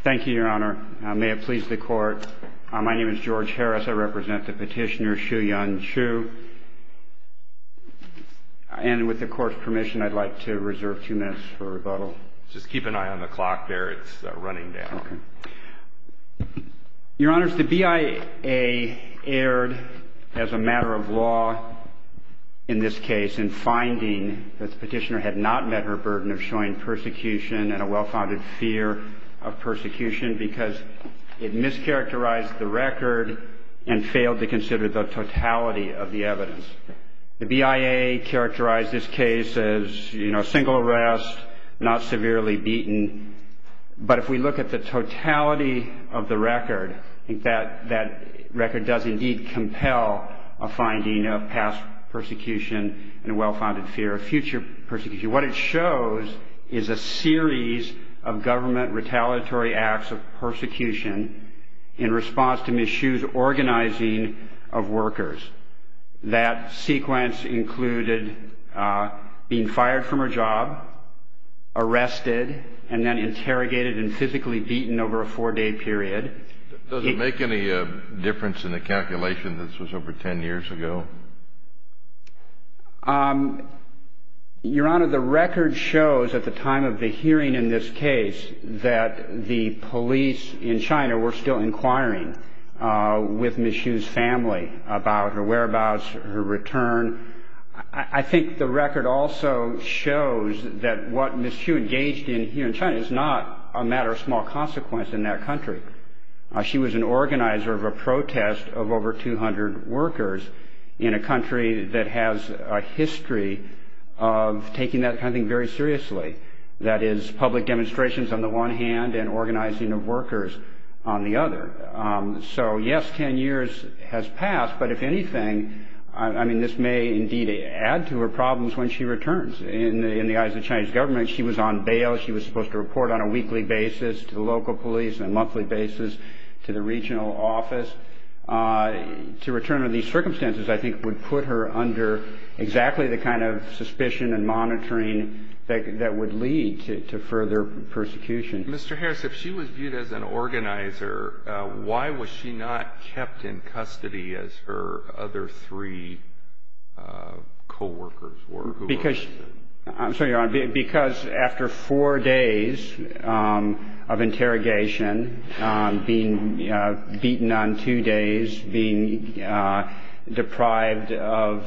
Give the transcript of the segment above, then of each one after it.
Thank you, Your Honor. May it please the Court. My name is George Harris. I represent the petitioner Shu-Yun Chu. And with the Court's permission, I'd like to reserve 2 minutes for rebuttal. Just keep an eye on the clock there. It's running down. Okay. Your Honors, the BIA erred as a matter of law in this case in finding that the petitioner had not met her burden of showing persecution and a well-founded fear of persecution because it mischaracterized the record and failed to consider the totality of the evidence. The BIA characterized this case as, a single arrest, not severely beaten. But if we look at the totality of the record, I think that record does indeed compel a finding of past persecution and a well-founded fear of future persecution. What it shows is a series of government retaliatory acts of persecution in response to Ms. Chu's organizing of workers. That sequence included being fired from her job, arrested, and then interrogated and physically beaten over a 4-day period. Does it make any difference in the calculation that this was over 10 years ago? Your Honor, the record shows at the time of the hearing in this case that the police in China were still inquiring with Ms. Chu's family about her whereabouts, her return. I think the record also shows that what Ms. Chu engaged in here in China is not a matter of small consequence in that country. She was an organizer of a protest of over 200 workers in a country that has a history of taking that kind of thing very seriously. That is, public demonstrations on the one hand and organizing of workers on the other. So yes, 10 years has passed, but if anything, this may indeed add to her problems when she returns. In the eyes of the Chinese government, she was on bail. She was supposed to report on a weekly basis to the local police and a monthly basis to the regional office. To return under these circumstances, I think, would put her under exactly the kind of suspicion and monitoring that would lead to further persecution. Mr. Harris, if she was viewed as an organizer, why was she not kept in custody as her other 3 co-workers were? I'm sorry, Your Honor, because after 4 days of interrogation, being beaten on 2 days, being deprived of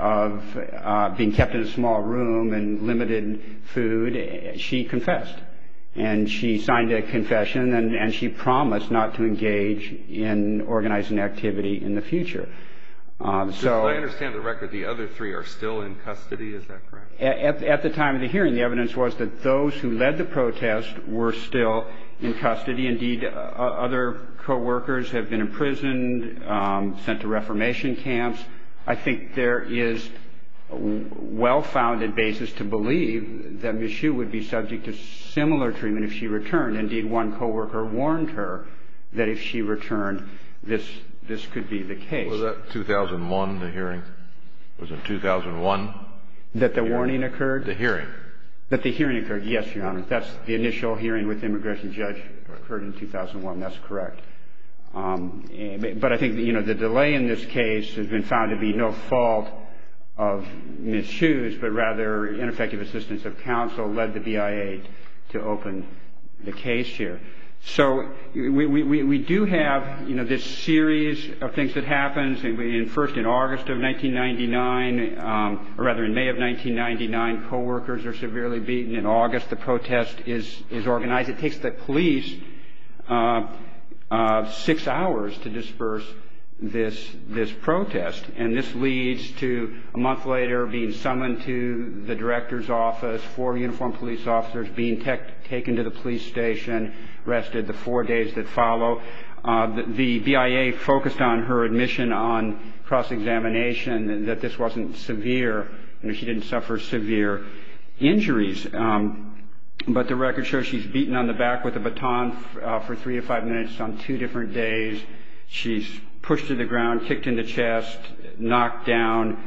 being kept in a small room and limited food, she confessed. And she signed a confession and she promised not to engage in organizing activity in the future. So I understand the record. The other 3 are still in custody. Is that correct? At the time of the hearing, the evidence was that those who led the protest were still in custody. Indeed, other co-workers have been imprisoned, sent to reformation camps. I think there is a well-founded basis to believe that Ms. Chu would be subject to similar treatment if she returned. Indeed, one co-worker warned her that if she returned, this could be the case. Was that 2001, the hearing? Was it 2001? That the warning occurred? The hearing. That the hearing occurred, yes, Your Honor. That's the initial hearing with the immigration judge occurred in 2001. That's correct. But I think, the delay in this case has been found to be no fault of Ms. Chu's, but rather ineffective assistance of counsel led the BIA to open the case here. So we do have, this series of things that happens. First, in August of 1999, or rather in May of 1999, co-workers are severely beaten. In August, the protest is organized. It takes the police 6 hours to disperse this protest, and this leads to a month later being summoned to the director's office, 4 uniformed police officers being taken to the police station, arrested the 4 days that follow. The BIA focused on her admission on cross-examination that this wasn't severe, she didn't suffer severe injuries. But the record shows she's beaten on the back with a baton for 3 to 5 minutes on 2 different days. She's pushed to the ground, kicked in the chest, knocked down,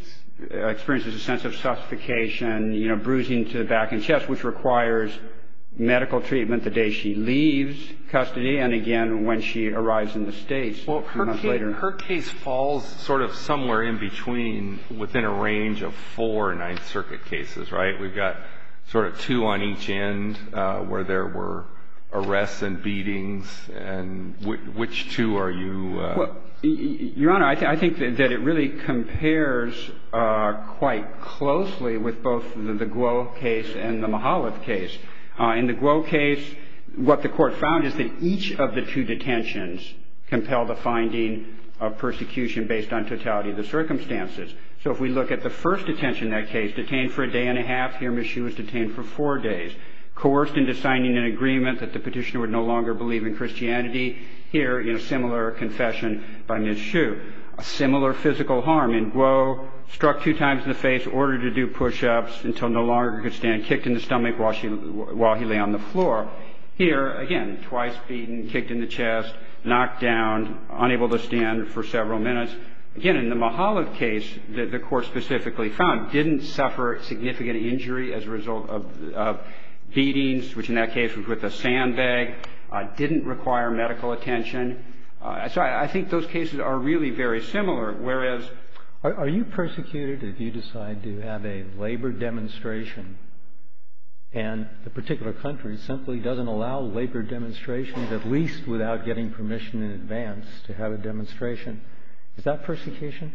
experiences a sense of suffocation, bruising to the back and chest, which requires medical treatment the day she leaves custody, and again when she arrives in the States a few months later. Her case falls sort of somewhere in between, within a range of 4 Ninth Circuit cases, right? We've got sort of 2 on each end where there were arrests and beatings, and which 2 are you? Well, Your Honor, I think that it really compares quite closely with both the Guo case and the Mihalev case. In the Guo case, what the Court found is that each of the 2 detentions compelled a finding of persecution based on totality of the circumstances. So if we look at the first detention in that case, detained for a day and a half, here Ms. Xu was detained for 4 days. Coerced into signing an agreement that the petitioner would no longer believe in Christianity, here, similar confession by Ms. Xu. A similar physical harm in Guo, struck 2 times in the face, ordered to do push-ups until no longer could stand, kicked in the stomach while he lay on the floor. Here, again, twice beaten, kicked in the chest, knocked down, unable to stand for several minutes. Again, in the Mihalev case, the Court specifically found didn't suffer significant injury as a result of beatings, which in that case was with a sandbag, didn't require medical attention. So I think those cases are really very similar, whereas... Are you persecuted if you decide to have a labor demonstration and the particular country simply doesn't allow labor demonstrations, at least without getting permission in advance to have a demonstration? Is that persecution?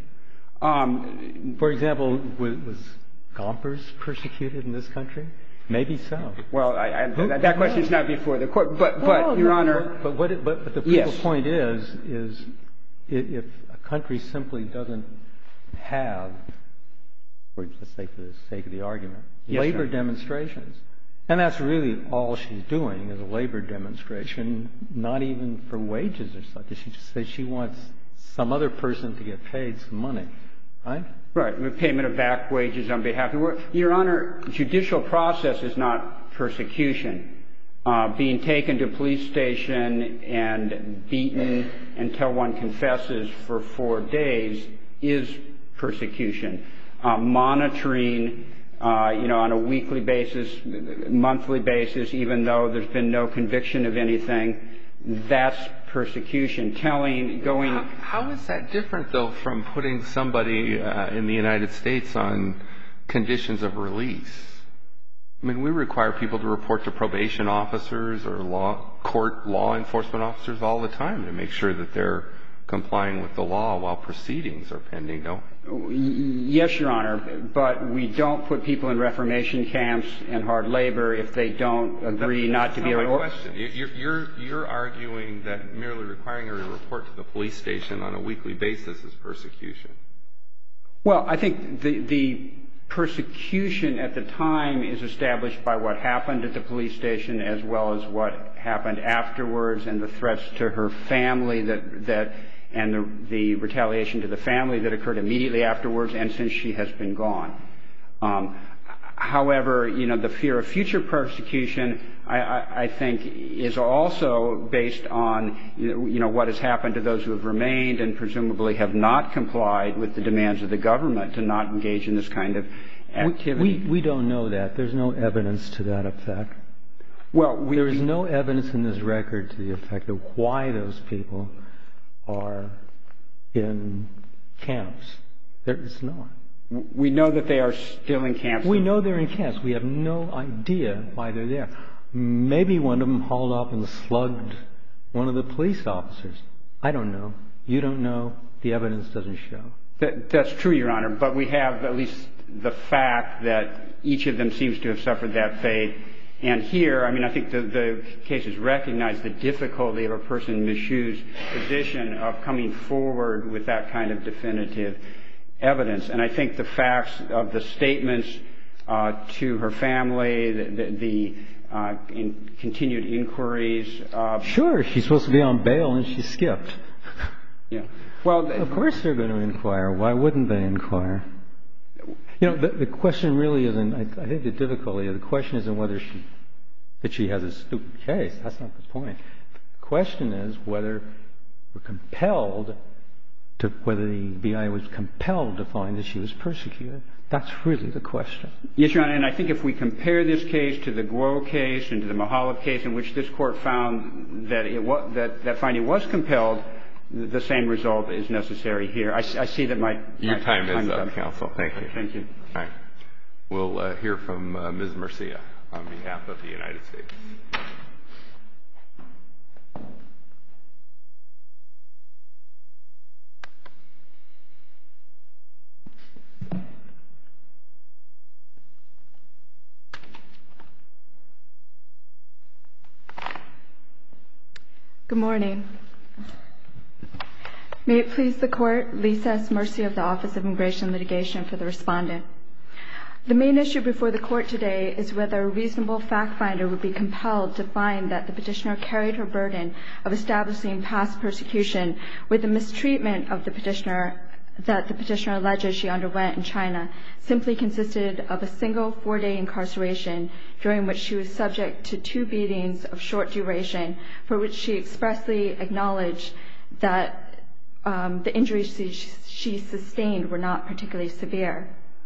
For example, was Gompers persecuted in this country? Maybe so. Well, that question is not before the Court, but Your Honor... But the principal point is if a country simply doesn't have, or let's say for the sake of the argument, labor demonstrations, and that's really all she's doing is a labor demonstration, not even for wages or such. She just says she wants some other person to get paid some money, right? Right, with payment of back wages on behalf of the work. Your Honor, judicial process is not persecution. Being taken to a police station and beaten until one confesses for 4 days is persecution. Monitoring, on a weekly basis, monthly basis, even though there's been no conviction of anything, that's persecution. How is that different, though, from putting somebody in the United States on conditions of release? I mean, we require people to report to probation officers or court law enforcement officers all the time to make sure that they're complying with the law while proceedings are pending, don't we? Yes, Your Honor, but we don't put people in reformation camps and hard labor if they don't agree not to be... That's not my question. You're arguing that merely requiring her to report to the police station on a weekly basis is persecution. Well, I think the persecution at the time is established by what happened at the police station as well as what happened afterwards and the threats to her family and the retaliation to the family that occurred immediately afterwards and since she has been gone. However, the fear of future persecution, I think, is also based on, what has happened to those who have remained and presumably have not complied with the demands of the government to not engage in this kind of activity. We don't know that. There's no evidence to that effect. Well, there is no evidence in this record to the effect of why those people are in camps. There is not. We know that they are still in camps. We know they're in camps. We have no idea why they're there. Maybe one of them hauled off and slugged one of the police officers. I don't know. You don't know. The evidence doesn't show. That's true, Your Honor, but we have at least the fact that each of them seems to have suffered that fate. And here, I think the cases recognize the difficulty of a person in Ms. Xu's position of coming forward with that kind of definitive evidence. And I think the facts of the statements to her family, the continued inquiries. Sure, she's supposed to be on bail and she skipped. Yeah. Well, of course they're going to inquire. Why wouldn't they inquire? The question really isn't. I think the difficulty of the question isn't whether she has a stupid case. That's not the point. The question is whether we're compelled to whether the BIA was compelled to find that she was persecuted. That's really the question. Yes, Your Honor, and I think if we compare this case to the Guo case and to the Mahalov case, in which this Court found that that finding was compelled, the same result is necessary here. I see that your time is up, counsel. Thank you. Thank you. All right. We'll hear from Ms. Murcia on behalf of the United States. Good morning. May it please the Court, Lisa S. Murcia of the Office of Immigration and Litigation for the respondent. The main issue before the Court today is whether a reasonable fact finder would be compelled to find that the petitioner carried her burden of establishing past persecution with the mistreatment of the petitioner that the petitioner alleges she underwent in China simply consisted of a single 4-day incarceration during which she was subject to 2 beatings of short duration for which she expressly acknowledged that the injuries she sustained were not particularly severe.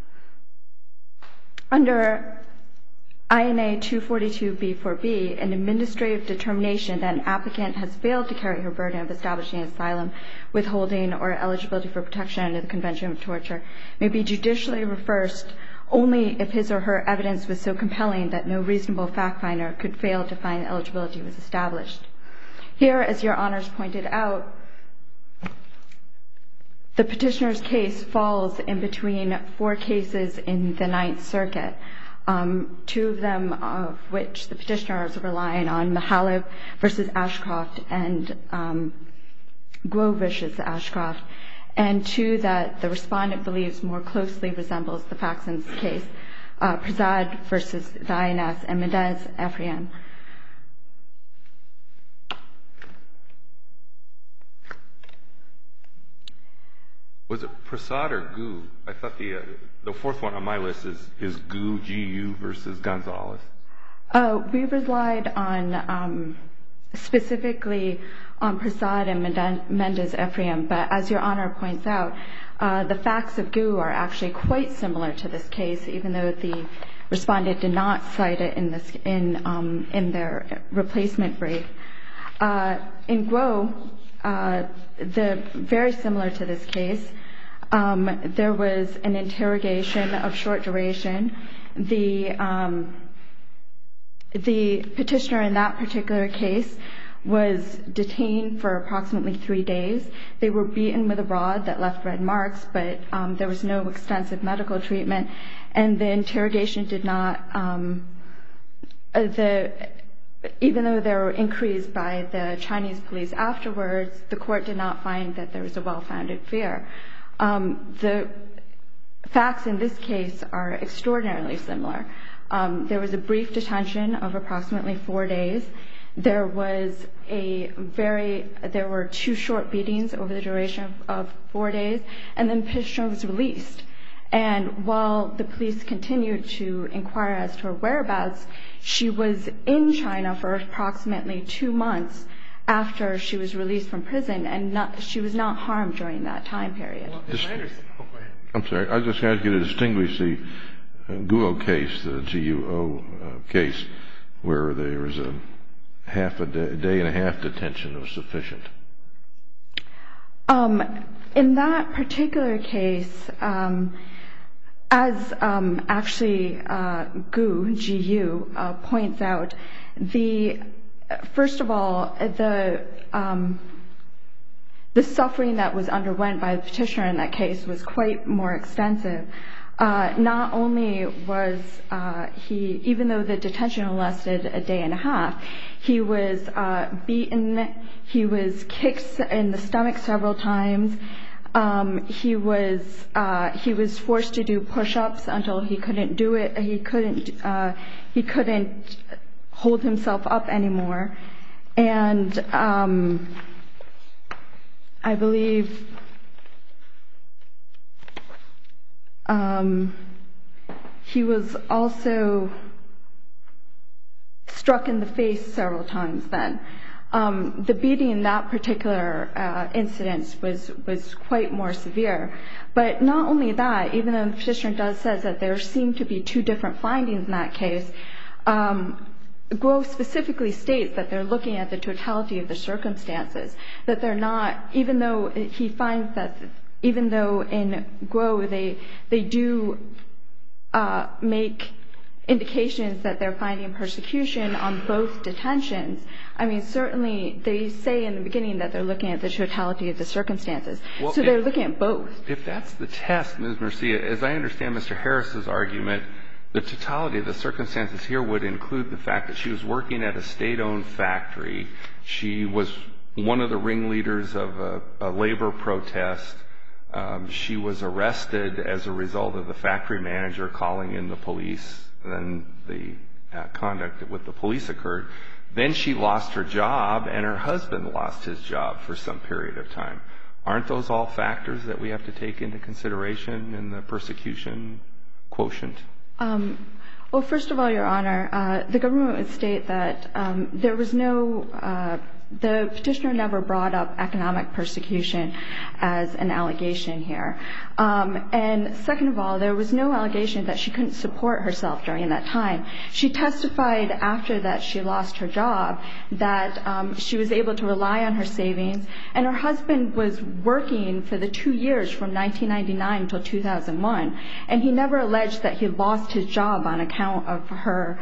Under INA 242b4b, an administrative determination that an applicant has failed to carry her burden of establishing asylum, withholding, or eligibility for protection under the Convention of Torture may be judicially reversed only if his or her evidence was so compelling that no reasonable fact finder could fail to find eligibility was established. Here, as Your Honors pointed out, the petitioner's case falls in between 4 cases in the Ninth Circuit, 2 of them of which the petitioner is relying on, Mahalov v. Ashcroft and Guo v. Ashcroft, and 2 that the respondent believes more closely resembles the facts in this case, Prasad v. the INS and Mendez-Ephraim. Was it Prasad or Gu? I thought the 4th one on my list is Gu, G-U versus Gonzalez. We relied on specifically on Prasad and Mendez-Ephraim, but as Your Honor points out, the facts of Gu are actually quite similar to this case, even though the respondent did not cite it in their replacement brief. In Guo, very similar to this case, there was an interrogation of short duration. The petitioner in that particular case was detained for approximately 3 days. They were beaten with a rod that left red marks, but there was no extensive medical treatment, and the interrogation did not even though there were inquiries by the Chinese police afterwards, the court did not find that there was a well-founded fear. The facts in this case are extraordinarily similar. There was a brief detention of approximately 4 days. There were 2 short beatings over the duration of 4 days, and then the petitioner was released. And while the police continued to inquire as to her whereabouts, she was in China for approximately 2 months after she was released from prison, and she was not harmed during that time period. I'm sorry. I was just going to ask you to distinguish the Guo case, the G-U-O case, where there was a day and a half detention was sufficient. In that particular case, as actually Gu, G-U, points out, first of all, the suffering that was underwent by the petitioner in that case was quite more extensive. Not only was he, even though the detention lasted a day and a half, he was beaten, he was kicked in the stomach several times, he was forced to do push-ups until he couldn't do it, he couldn't hold himself up anymore, and I believe he was also struck in the face several times then. the beating in that particular incident was quite more severe. But not only that, even though the petitioner does say that there seem to be two different findings in that case, Guo specifically states that they're looking at the totality of the circumstances, that they're not, even though he finds that, even though in Guo they do make indications that they're finding persecution on both detentions. I mean, certainly they say in the beginning that they're looking at the totality of the circumstances. Well, so they're looking at both. If that's the test, Ms. Murcia, as I understand Mr. Harris's argument, the totality of the circumstances here would include the fact that she was working at a state-owned factory. She was one of the ringleaders of a labor protest. She was arrested as a result of the factory manager calling in the police. Then the conduct with the police occurred. Then she lost her job, and her husband lost his job for some period of time. Aren't those all factors that we have to take into consideration in the persecution quotient? Well, first of all, Your Honor, the government would state that there was no the petitioner never brought up economic persecution as an allegation here. And second of all, there was no allegation that she couldn't support herself during that time. She testified after that she lost her job that she was able to rely on her savings, and her husband was working for the 2 years from 1999 until 2001, and he never alleged that he lost his job on account of her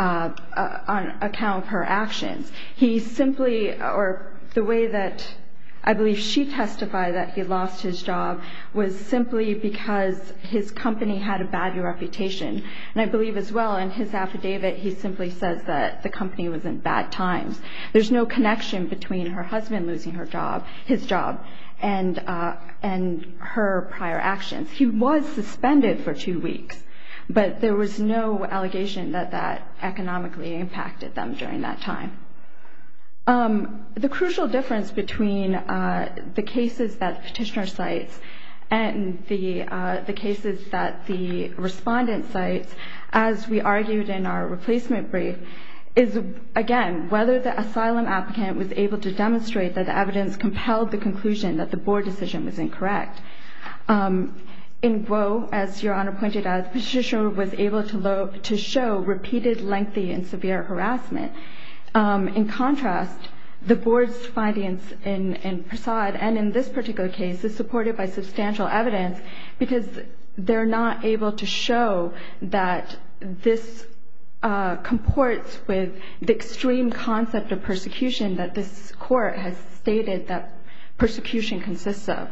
actions. He simply, or the way that I believe she testified that he lost his job was simply because his company had a bad reputation. And I believe as well in his affidavit he simply says that the company was in bad times. There's no connection between her husband losing his job, and her prior actions. He was suspended for 2 weeks, but there was no allegation that that economically impacted them during that time. The crucial difference between the cases that the petitioner cites and the cases that the respondent cites, as we argued in our replacement brief, is, again, whether the asylum applicant was able to demonstrate that the evidence compelled the conclusion that the board decision was incorrect. In Guo, as Your Honor pointed out, the petitioner was able to show repeated, lengthy, and severe harassment. In contrast, the board's findings in Prasad and in this particular case is supported by substantial evidence because they're not able to show that this comports with the extreme concept of persecution that this court has stated that persecution consists of.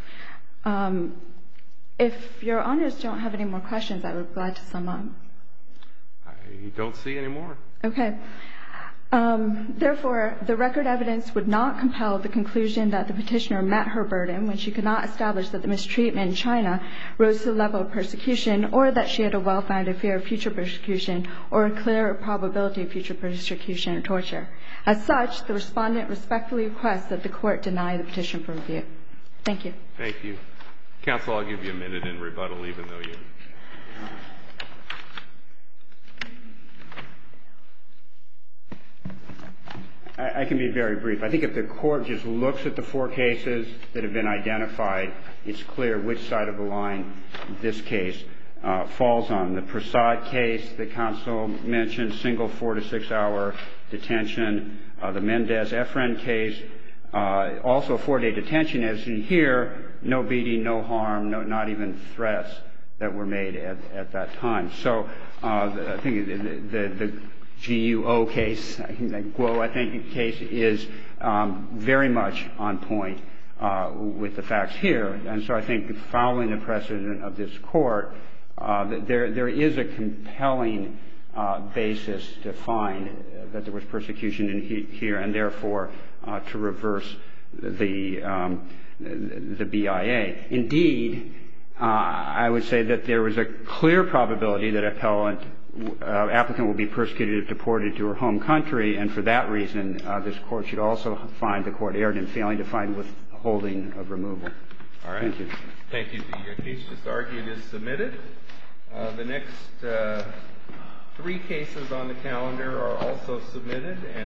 If Your Honors don't have any more questions, I would be glad to sum up. I don't see any more. Okay. Therefore, the record evidence would not compel the conclusion that the petitioner met her burden when she could not establish that the mistreatment in China rose to the level of persecution, or that she had a well-founded fear of future persecution or a clear probability of future persecution or torture. As such, the respondent respectfully requests that the court deny the petition for review. Thank you. Thank you. Counsel, I'll give you a minute in rebuttal, even though you... I can be very brief. I think if the court just looks at the 4 cases that have been identified, it's clear which side of the line this case falls on. The Prasad case that counsel mentioned, single 4 to 6 hour detention. The Mendez-Efren case, also a 4-day detention. As in here, no beating, no harm, not even threats that were made at that time. So I think the GUO case, Guo, I think, case is very much on point with the facts here. And so I think following the precedent of this court, there is a compelling basis to find that there was persecution here, and therefore to reverse the BIA. Indeed, I would say that there was a clear probability that applicant will be persecuted if deported to her home country, and for that reason, this court should also find the court erred in failing to find withholding of removal. All right. Thank you. Thank you. The case just argued is submitted. The next 3 cases on the calendar are also submitted.